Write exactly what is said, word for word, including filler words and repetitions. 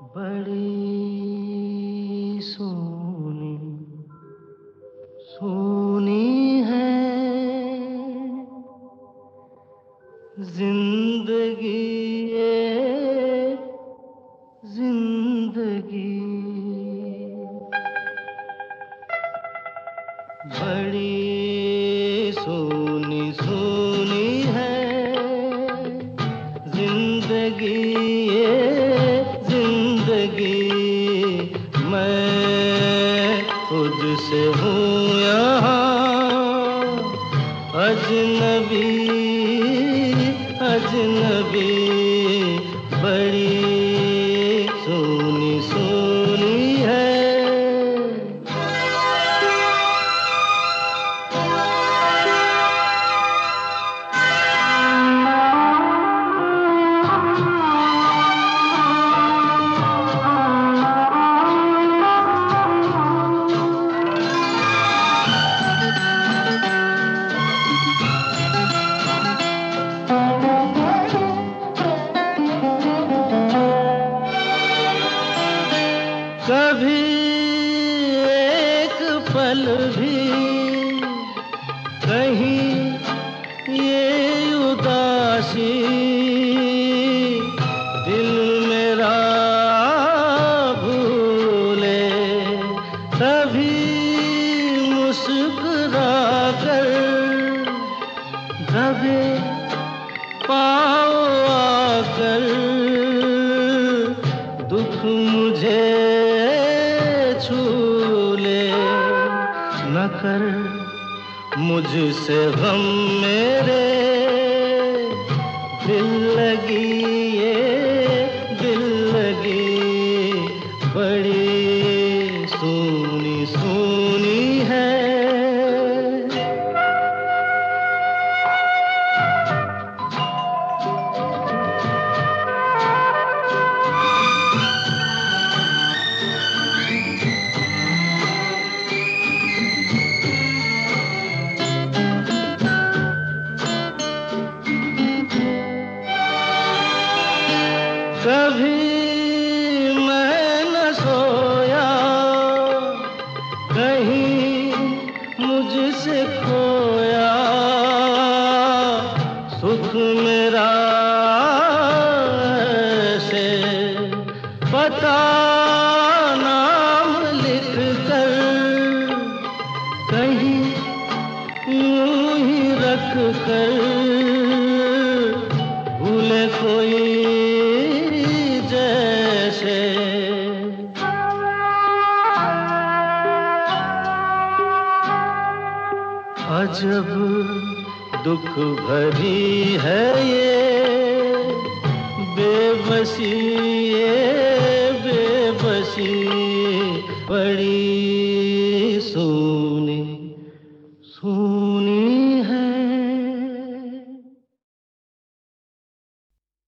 बड़ी सोनी सोनी है जिंदगी ये जिंदगी। बड़ी सोनी सोनी है जिंदगी ये जिंदगी। मैं खुद से हूँ यहाँ अजनबी अजनबी। बड़ी सोनी सोनी है। कभी एक पल भी कहीं ये उदासी दिल मेरा भूले तभी मुस्कुरा कर दबे पाँव आकर दुख मुझे न कर मुझसे गम मेरे दिल लगी ये दिल लगी। बड़ी सोनी सोनी है। कभी मैं न सोया कहीं मुझसे खोया सुख मेरा ऐसे पता नाम लिख कर कहीं यूं ही रख कर भूले कोई जैसे। अजब दुख भरी है ये बेबसी ये बेबसी। बड़ी